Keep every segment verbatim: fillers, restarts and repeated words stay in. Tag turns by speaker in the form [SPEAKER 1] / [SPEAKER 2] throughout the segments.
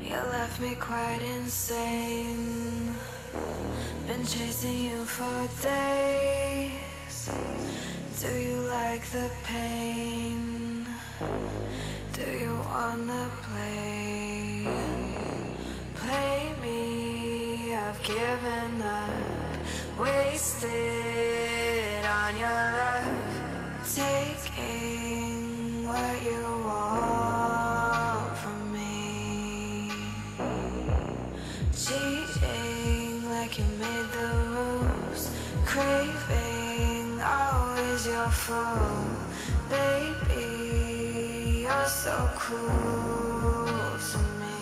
[SPEAKER 1] You left me quite insane. Been chasing you for days. Do you like the pain? Do you wanna play? Play me, I've given up. Wasted on your love. Taking what you want from me. Cheating like you made the rules. Craving always your fault. Baby, you're so cruel to me.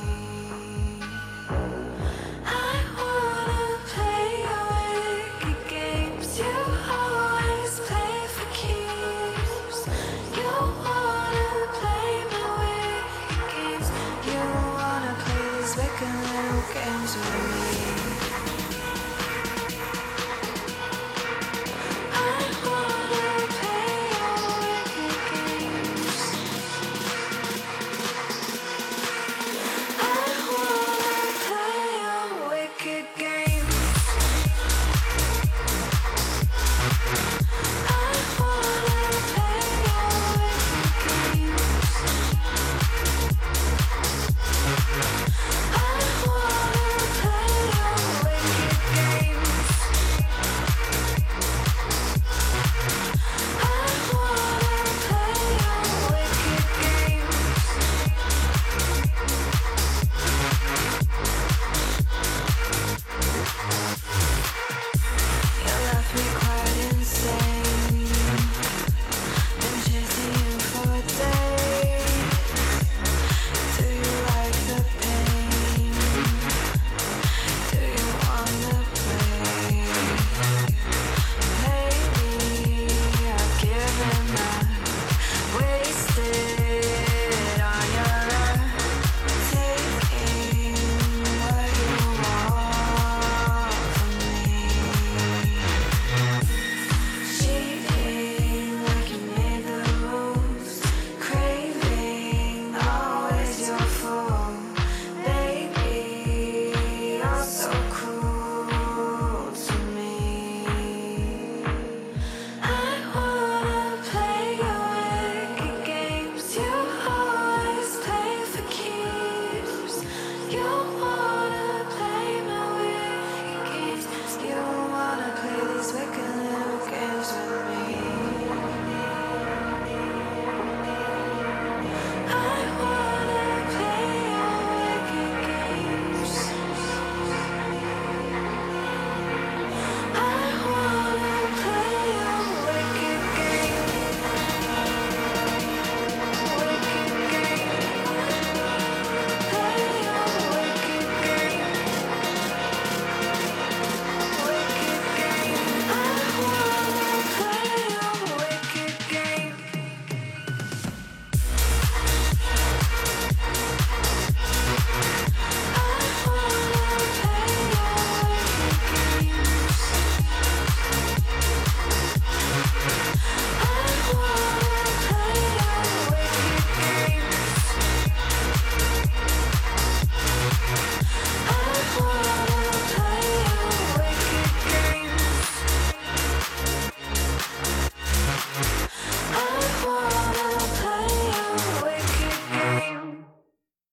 [SPEAKER 1] I wanna play your wicked games. You always play for keeps. You wanna play my wicked games. You wanna play these wicked little games with me. You